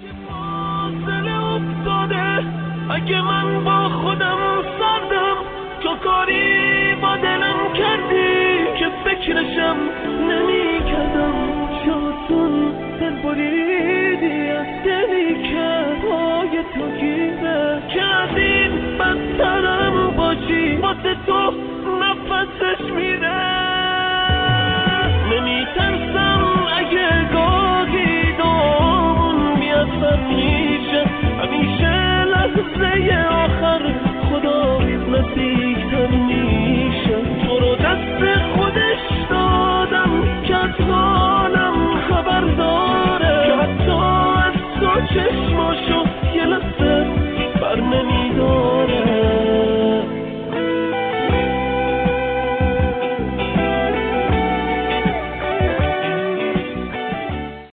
اگه من با خودم سردم تو کاری با دلم کردی که فکرشم نمی کردم شاتون دل بریدی از دلی که پای تو گیره کردین بدترم باشی واسه تو نفسش میره نمی ترسم اگه گاهی دامون بیاد همیشه همیشه لحظه آخر خدا نزدیکتر میشه تو رو دست خودش دادم که از حالم خبر داره که حتی از تو چشم